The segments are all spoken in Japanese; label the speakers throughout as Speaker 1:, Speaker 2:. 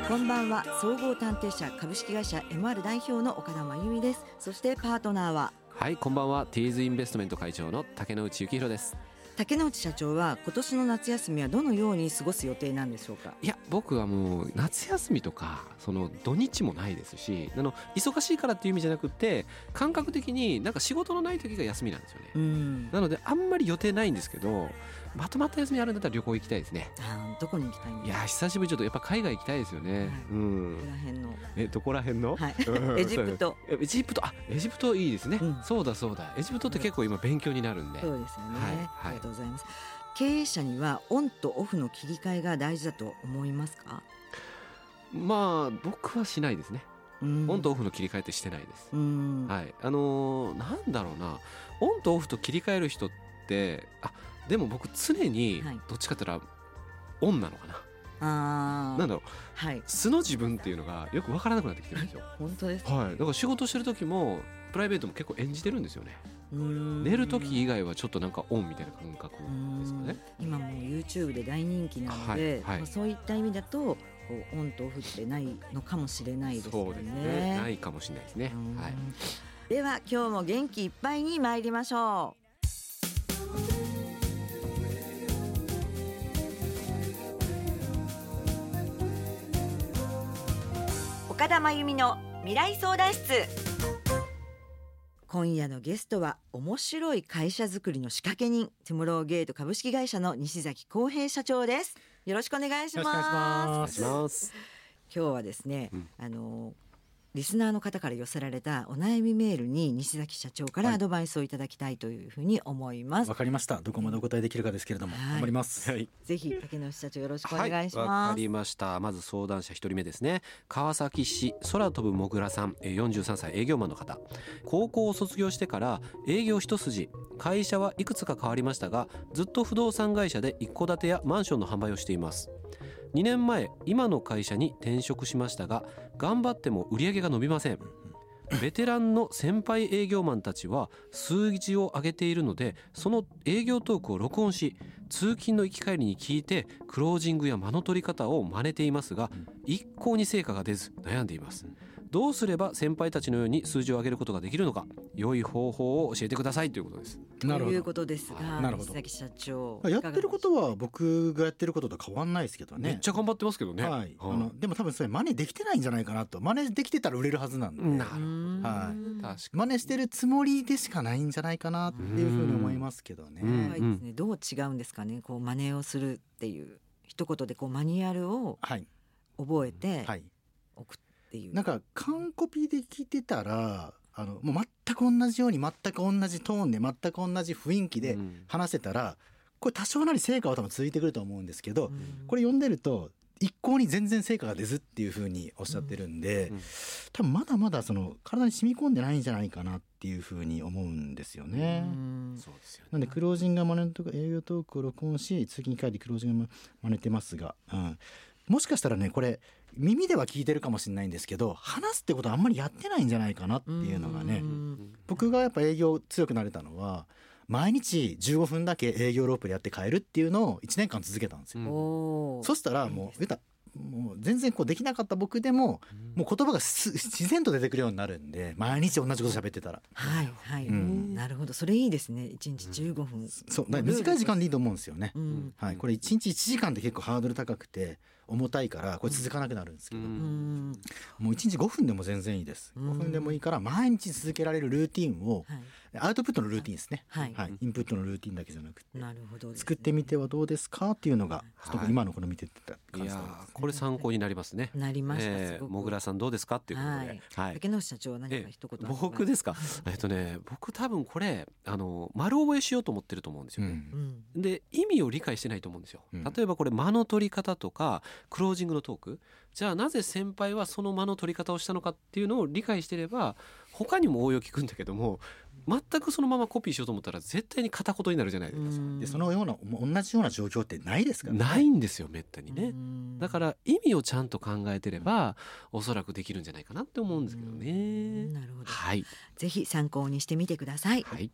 Speaker 1: こんばんは。総合探偵社株式会社 MR 代表の岡田真由美です。そしてパートナーは、
Speaker 2: はい、こんばんは。ティーズインベストメント会長の竹之内幸宏です。
Speaker 1: 竹之内社長は今年の夏休みはどのように過ごす予定なんでしょうか？
Speaker 2: いや、僕はもう夏休みとかその土日もないですし、忙しいからっていう意味じゃなくて、感覚的になんか仕事のない時が休みなんですよね。なのであんまり予定ないんですけど、まとまった休みあるんだったら旅行行きたいですね。
Speaker 1: どこに行きたいんですか？
Speaker 2: いや、久しぶり。ちょっとやっぱ海外行きたいですよね。
Speaker 1: どこら辺の？
Speaker 2: どこら辺の？
Speaker 1: エジプト。
Speaker 2: エジプトいいですね。そうだそうだ。エジプトって結構今勉強になるんで。
Speaker 1: そうですよね。ありがとうございます。経営者にはオンとオフの切り替えが大事だと思いますか？
Speaker 2: まあ僕はしないですね。オンとオフの切り替えってしてないです。はい。なんだろうな、オンとオフと切り替える人って、でも僕常にどっちかって言ったらオンなのかな。なんだろう、素の自分っていうのがよく分からなくなってきてるんですよ。
Speaker 1: 本当ですか？
Speaker 2: はい。だから仕事してる時もプライベートも結構演じてるんですよね。寝る時以外はちょっとなんかオンみたいな感覚ですかね。
Speaker 1: 今もう YouTube で大人気なので、そういった意味だとオンとオフってないのかもしれないですよね。
Speaker 2: そうですね。ないかもしれないですね。はい。
Speaker 1: では今日も元気いっぱいに参りましょう。岡田真由美の未来相談室。今夜のゲストは面白い会社づくりの仕掛け人、トゥモローゲート株式会社の西崎康平社長です。よろしくお願いします。
Speaker 2: よろしくお願いします。
Speaker 1: 今日はですね、リスナーの方から寄せられたお悩みメールに西崎社長からアドバイスをいただきたいというふうに思います。
Speaker 3: わかりました。どこまでお答えできるかですけれども、頑張ります。
Speaker 1: ぜひ竹之内社長よろしくお願いします。
Speaker 2: わかりました。まず相談者1人目ですね。川崎市空飛ぶもぐらさん、43歳営業マンの方。高校を卒業してから営業一筋、会社はいくつか変わりましたが、ずっと不動産会社で一戸建てやマンションの販売をしています。2年前今の会社に転職しましたが、頑張っても売り上げが伸びません。ベテランの先輩営業マンたちは数字を上げているので、その営業トークを録音し、通勤の行き帰りに聞いてクロージングや間の取り方を真似ていますが、一向に成果が出ず悩んでいます。どうすれば先輩たちのように数字を上げることができるのか、良い方法を教えてくださいということです。
Speaker 1: ということですが、西崎社長
Speaker 3: やってることは僕がやってることと変わんないですけどね。
Speaker 2: めっちゃ頑張ってますけどね。
Speaker 3: でも多分それ真似できてないんじゃないかなと。真似できてたら売れるはずなんで、真似してるつもりでしかないんじゃないかなっていうふうに思いますけどね。
Speaker 1: どう違うんですかね。真似をするっていう一言でマニュアルを覚えておくっていう、
Speaker 3: なんか完コピで聞いてたらもう全く同じように全く同じトーンで全く同じ雰囲気で話せたら、これ多少なり成果は多分続いてくると思うんですけど、これ読んでると一向に全然成果が出ずっていうふうにおっしゃってるんで、多分まだまだ体に染み込んでないんじゃないかなっていうふうに思うんですよね。
Speaker 2: そうですよね。
Speaker 3: なんでクロージングが真似とか営業トークを録音し、通勤帰りクロージングが真似てますが、もしかしたらね、これ耳では聞いてるかもしれないんですけど、話すってことはあんまりやってないんじゃないかなっていうのがね。僕がやっぱ営業強くなれたのは、毎日15分だけ営業ロープでやって帰るっていうのを1年間続けたんですよ。そしたらもう全然できなかった僕でも、もう言葉が自然と出てくるようになるんで、毎日同じこと喋ってたら。
Speaker 1: なるほど。それいいですね。1日15分。
Speaker 3: そう、短い時間でいいと思うんですよね。これ1日1時間って結構ハードル高くて重たいから、これ続かなくなるんですけど、もう1日5分でも全然いいです。5分でもいいから毎日続けられるルーティンを、アウトプットのルーティンですね。インプットのルーティンだけじゃなくて、作ってみてはどうですかっていうのが、今のこの見てた感じです。
Speaker 2: これ参考になりますね。
Speaker 1: なりました。
Speaker 2: もぐらさんどうですかっていうことで。
Speaker 1: 竹之内社長は何か一言。
Speaker 2: 僕ですか。僕多分これ丸覚えしようと思ってると思うんですよね。で、意味を理解してないと思うんですよ。例えばこれ間の取り方とかクロージングのトーク、じゃあなぜ先輩はその間の取り方をしたのかっていうのを理解してれば、他にも応用聞くんだけども、全くそのままコピーしようと思ったら絶対に片言になるじゃないですか。
Speaker 3: でそのような同じような状況ってないですからね。
Speaker 2: ないんですよ、めったにね。だから意味をちゃんと考えてれば、おそらくできるんじゃないかなって思うんですけどね。
Speaker 1: なるほど。ぜひ参考にしてみてください。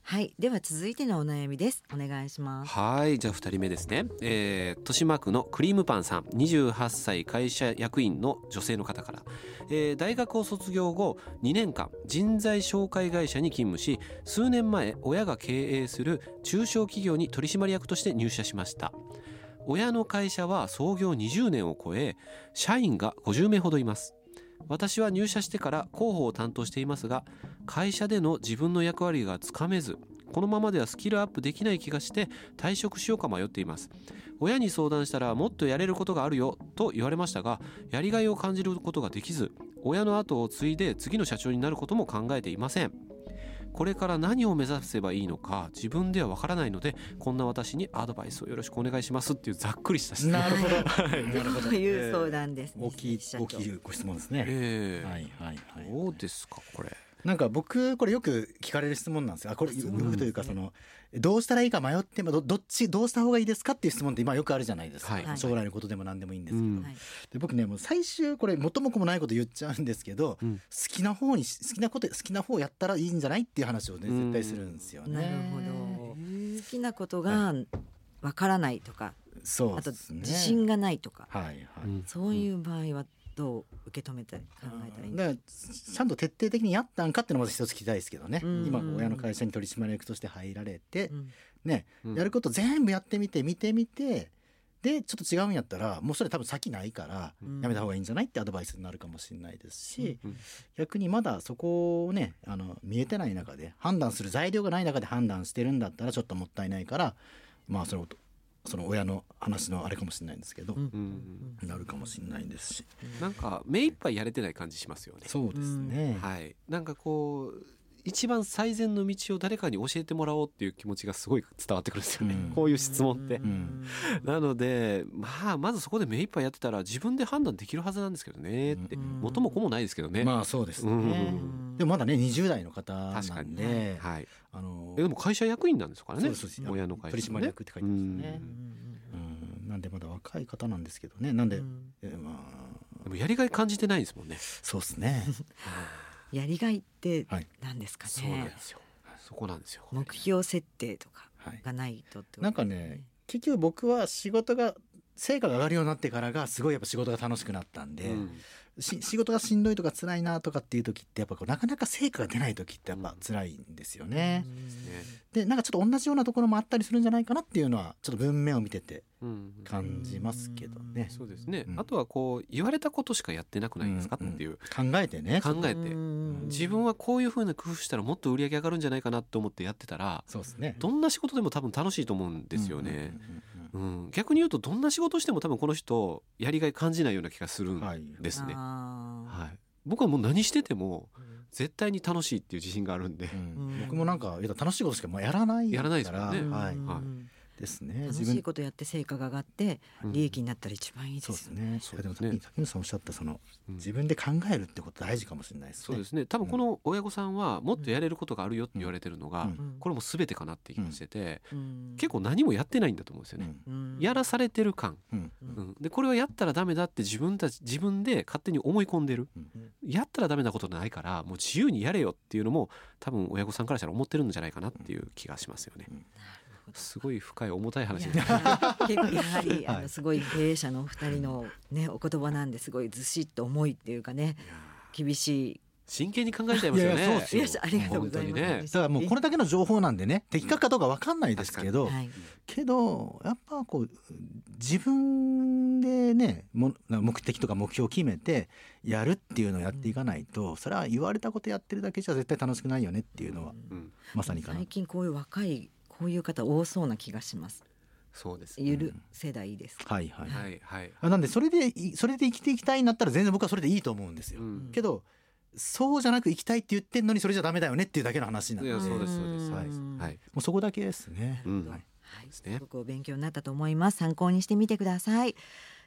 Speaker 1: はい、では続いてのお悩みです。お願いします。
Speaker 2: はい、じゃあ2人目ですね、豊島区のクリームパンさん、28歳会社役員の女性の方から、大学を卒業後2年間人材紹介会社に勤務し、数年前親が経営する中小企業に取締役として入社しました。親の会社は創業20年を超え、社員が50名ほどいます。私は入社してから広報を担当していますが、会社での自分の役割がつかめず、このままではスキルアップできない気がして退職しようか迷っています。親に相談したらもっとやれることがあるよと言われましたが、やりがいを感じることができず、親の後を継いで次の社長になることも考えていません。これから何を目指せばいいのか自分ではわからないので、こんな私にアドバイスをよろしくお願いしますっていうざっくりした質問。
Speaker 3: なるほど
Speaker 1: なるほど。という相談ですね。
Speaker 3: 大きいご質問ですね。はいはいはい。
Speaker 2: どうですかこれ。
Speaker 3: なんか僕これよく聞かれる質問なんですよ。これよくというか、そのどうしたらいいか迷ってもどうした方がいいですかっていう質問って今よくあるじゃないですか、
Speaker 2: はい、
Speaker 3: 将来のことでも何でもいいんですけど、で僕ねもう最終これ元も子もないこと言っちゃうんですけど、好きな方やったらいいんじゃないっていう話をね絶対するんですよね。
Speaker 1: なるほど。好きなことがわからないとか、
Speaker 3: そう
Speaker 1: あと
Speaker 3: ですね、
Speaker 1: 自信がないとか、
Speaker 3: はいはい、
Speaker 1: そういう場合はどう受け止めたり考えたらいいん
Speaker 3: だからちゃんと徹底的にやったんかっていうのをまず一つ聞きたいですけどね、今親の会社に取締役として入られて、ね、やること全部やってみてでちょっと違うんやったらもうそれ多分先ないからやめた方がいいんじゃないってアドバイスになるかもしれないですし、逆にまだそこをね見えてない中で判断する材料がない中で判断してるんだったらちょっともったいないから、まあその親の話のあれかもしれないんですけど、なるかもしれないですし、
Speaker 2: なんか目いっぱいやれてない感じしますよね。
Speaker 3: そうですね、
Speaker 2: はい、なんかこう一番最善の道を誰かに教えてもらおうっていう気持ちがすごい伝わってくるんですよね、こういう質問って、なのでまずそこで目いっぱいやってたら自分で判断できるはずなんですけどねって、元も子もないですけどね。
Speaker 3: まあそうですね、でもまだね20代の方なんで、
Speaker 2: はい、でも会社役員なんですからね。
Speaker 3: そう
Speaker 2: 親の会社、
Speaker 3: 取締役って書いてますね。なんでまだ若い方なんですけどね。なんで、で
Speaker 2: もやりがい感じてないんですもんね。
Speaker 3: そうですね
Speaker 1: やりがいって何ですかね、
Speaker 2: そうなんですよ、そこなんですよ。
Speaker 1: 目標設定とかがないとってことですね。
Speaker 3: なんかね結局僕は仕事が成果が上がるようになってからがすごいやっぱ仕事が楽しくなったんで、仕事がしんどいとか辛いなとかっていう時ってやっぱなかなか成果が出ない時ってやっぱ辛いんですよね。でなんかちょっと同じようなところもあったりするんじゃないかなっていうのはちょっと文面を見てて感じますけどね。
Speaker 2: そうですね、あとはこう言われたことしかやってなくないですかっていう、
Speaker 3: 考えて
Speaker 2: 自分はこういう風な工夫したらもっと売り上げ上がるんじゃないかなと思ってやってたら、
Speaker 3: そうですね、
Speaker 2: どんな仕事でも多分楽しいと思うんですよね。逆に言うとどんな仕事しても多分この人やりがい感じないような気がするんですね。僕はもう何してても絶対に楽しいっていう自信があるんで、
Speaker 3: 僕もなんか楽しいことしかやらない
Speaker 2: ですよね。
Speaker 3: ですね。
Speaker 1: 楽しいことやって成果が上がって利益になったら一番いいですよね。
Speaker 3: そうですね。竹野さんおっしゃったその自分で考えるってこと大事かもしれないですね。
Speaker 2: そうですね。多分この親御さんはもっとやれることがあるよって言われてるのが、これも全てかなって気がしてて、結構何もやってないんだと思うんですよね。やらされてる感、でこれはやったらダメだって自分で勝手に思い込んでる、やったらダメなことないからもう自由にやれよっていうのも多分親御さんからしたら思ってるんじゃないかなっていう気がしますよね。すごい深い重たい話ですね。
Speaker 1: やはりすごい経営者のお二人のねお言葉なんですごいずしっと重いっていうかね、厳しい。
Speaker 2: 真剣に考えちゃいますよね。
Speaker 1: ありがとうございます。
Speaker 3: だからもうこれだけの情報なんでね的確かどうか分かんないですけど、やっぱこう自分でね目的とか目標を決めてやるっていうのをやっていかないと、それは言われたことやってるだけじゃ絶対楽しくないよねっていうのはまさにかな。
Speaker 1: 最近こういう若いこういう方多そうな気がします。
Speaker 2: そうです、
Speaker 1: ゆる世代です。
Speaker 3: なんでそれで生きていきたいんだったら全然僕はそれでいいと思うんですよ。けどそうじゃなく生きたいって言ってんのにそれじゃダメだよねっていうだけの話なんで。
Speaker 2: そうです。
Speaker 3: もうそこだけですね。
Speaker 1: すごくお勉強になったと思います。参考にしてみてください。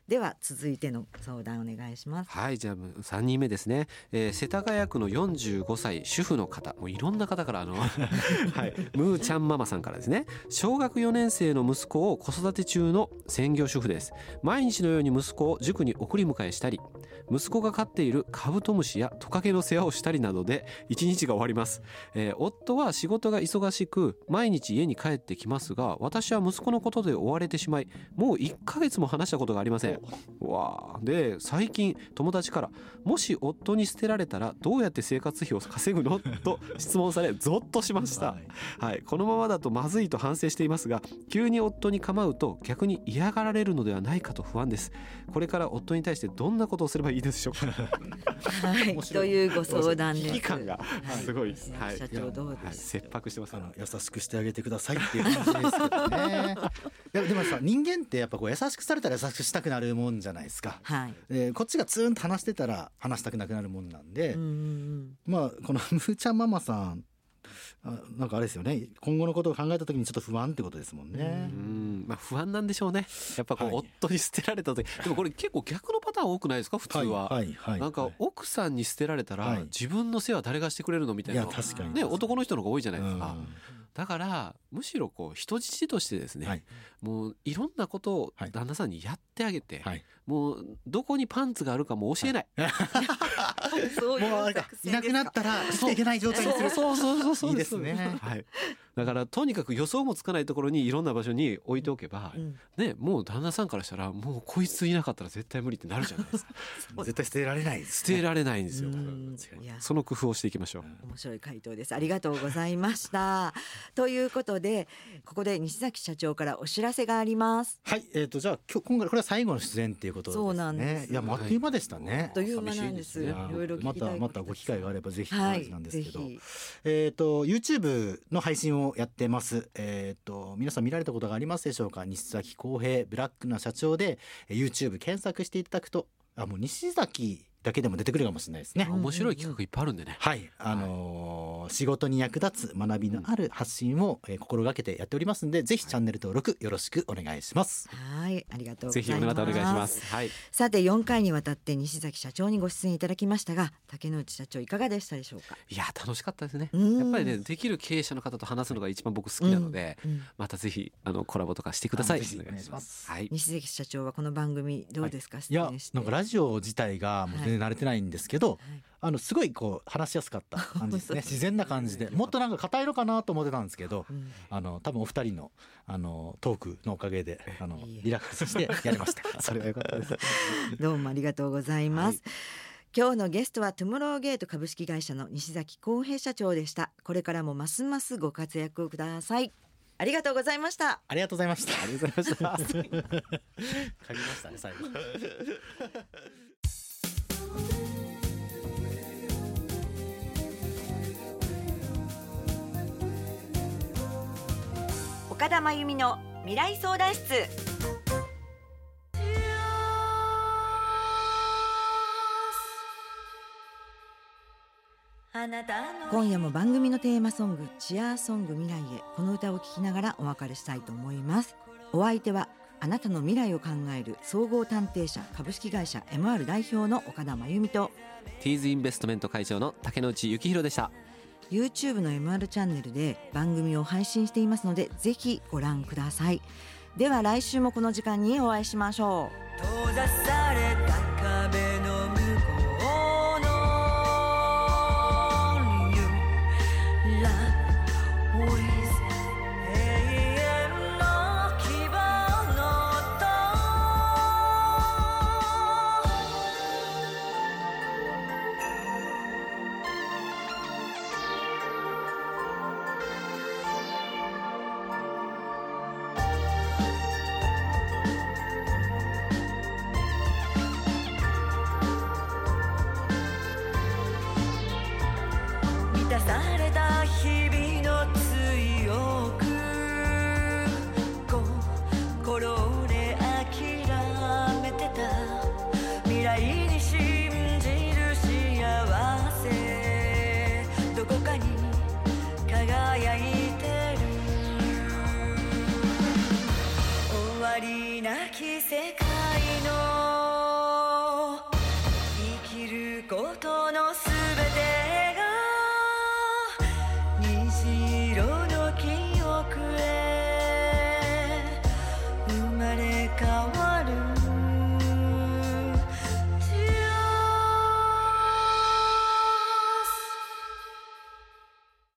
Speaker 1: では続いての相談お願いします。
Speaker 2: はい、じゃあ3人目ですね、世田谷区の45歳主婦の方、もういろんな方からはい、ムーちゃんママさんからですね。小学4年生の息子を子育て中の専業主婦です。毎日のように息子を塾に送り迎えしたり、息子が飼っているカブトムシやトカゲの世話をしたりなどで一日が終わります。夫は仕事が忙しく毎日家に帰ってきますが、私は息子のことで追われてしまい、もう1ヶ月も話したことがありません。わー。で、最近友達から、もし夫に捨てられたらどうやって生活費を稼ぐのと質問され、ゾッとしました。はい、このままだとまずいと反省していますが、急に夫に構うと逆に嫌がられるのではないかと不安です。これから夫に対してどんなことをすればいいでしょうか。
Speaker 1: はい、というご相談です。
Speaker 2: 危機感がすごいです。
Speaker 1: はい、社長どうですか。
Speaker 2: 切迫してます。
Speaker 3: 優しくしてあげてくださいっていう感じですけどね。でもさ、人間ってやっぱこう優しくされたら優しくしたくなるもんじゃないですか。
Speaker 1: はい、
Speaker 3: こっちがツーンと話してたら話したくなくなるもんなんで、まあこのムーちゃんママさん、なんかあれですよね、今後のことを考えた時にちょっと不安ってことですもんね。
Speaker 2: まあ不安なんでしょうね。やっぱこう、夫に捨てられた時、でもこれ結構逆のパターン多くないですか、普通は。なんか奥さんに捨てられたら、自分の世話誰がしてくれるのみたいな、
Speaker 3: 確かに
Speaker 2: ね、男の人の方が多いじゃないですか。だからむしろこう人質としてですね、もういろんなことを旦那さんにやってあげて、もうどこにパンツがあるかも教えない。
Speaker 1: そういう
Speaker 3: もういなくなったら生きていけない状態にする。そういいですね。
Speaker 2: はい。だからとにかく予想もつかないところにいろんな場所に置いておけば、ね、もう旦那さんからしたらもうこいついなかったら絶対無理ってなるじゃないですか。
Speaker 3: 絶対捨てられないです、
Speaker 2: 捨てられないんですよ。その工夫をしていきましょう。
Speaker 1: 面白い回答です。ありがとうございました。ということで、ここで西崎社長からお知らせがあります。
Speaker 3: はい、じゃあ今回これは最後の出演っていうことですね。
Speaker 1: そうなんです。
Speaker 3: いや、あっという間でしたね。
Speaker 1: あっという間なんです。いろいろ聞きたい。
Speaker 3: またご機会があればぜひなんですけど、YouTube の配信をやってます。皆さん見られたことがありますでしょうか。西崎浩平ブラックな社長で YouTube 検索していただくと、もう西崎だけでも出てくるかもしれないですね。
Speaker 2: 面白い企画いっぱいあるんでね。
Speaker 3: はい、仕事に役立つ学びのある発信を心がけてやっておりますので、ぜひチャンネル登録よろしくお願いします。
Speaker 1: はい、ありがとうございます。
Speaker 2: ぜひまたお願いします。はい。
Speaker 1: さて4回にわたって西崎社長にご出演いただきましたが、竹之内社長いかがでしたでしょうか。
Speaker 2: いや楽しかったですね。やっぱりね、できる経営者の方と話すのが一番僕好きなので、またぜひコラボとかしてください。
Speaker 3: お願いします。
Speaker 1: はい。西崎社長はこの番組どうですか。
Speaker 3: いや、なんかラジオ自体がもう全然慣れてないんですけど、すごいこう話しやすかった感じですね。自然な感じで、もっとなんか硬いのかなと思ってたんですけど、多分お二人のトークのおかげでリラックスしてやりました。それは良かったです。
Speaker 1: どうもありがとうございます。今日のゲストはトゥモローゲート株式会社の西崎浩平社長でした。これからもますますご活躍ください。ありがとうございました。
Speaker 3: ありがとうございました。
Speaker 2: ありがとうございました。
Speaker 3: 借りましたね、最後。
Speaker 1: 岡田真由美の未来相談室。今夜も番組のテーマソングチアーソング未来へ、この歌を聴きながらお別れしたいと思います。お相手はあなたの未来を考える総合探偵社株式会社 MR 代表の岡田真由美と
Speaker 2: ティーズインベストメント会長の竹之内幸宏でした。
Speaker 1: YouTube の MR チャンネルで番組を配信していますので、ぜひご覧ください。では来週もこの時間にお会いしましょう。閉ざされた壁の向こうの You Love with 永遠の希望の音。満たされた日々の強く心で諦めてた未来に信じる幸せ、どこかに輝いてる。終わりなき世界